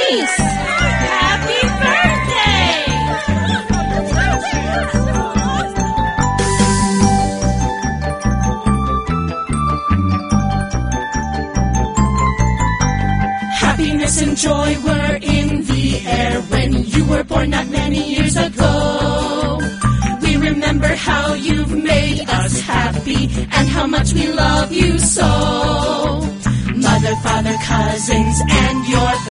Reese! Happy birthday! Happiness and joy were in the air when you were born not many years ago. We remember how you've made us happy and how much we love you so. Mother, father, cousins, and your